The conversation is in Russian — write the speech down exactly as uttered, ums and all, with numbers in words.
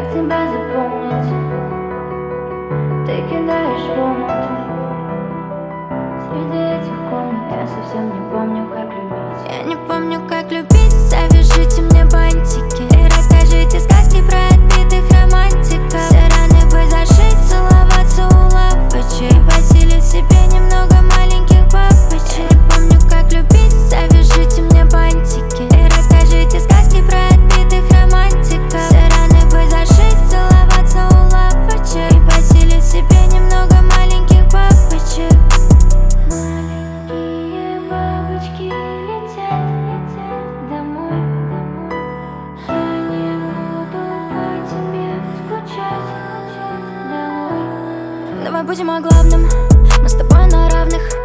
тебя запомнить? Ты кидаешь в омут. Среди этих комнат я совсем не помню, как любить. Я не помню, как любить. Завяжите мне бантики и расскажите сказки про отбитых романтиков. Все раны бы зашить, целоваться у лавочек и поселить в себе немного маленьких бабочек. Я не помню, как любить. Завяжите мне бантики и расскажите сказки про отбитых романтиков. Все раны бы зашить, целоваться у лавочек и поселить в себе немного маленьких бабочек. Маленькие бабочки летят, летят домой, домой. Я не буду по тебе скучать, домой. Давай будем о главном, мы с тобой на равных.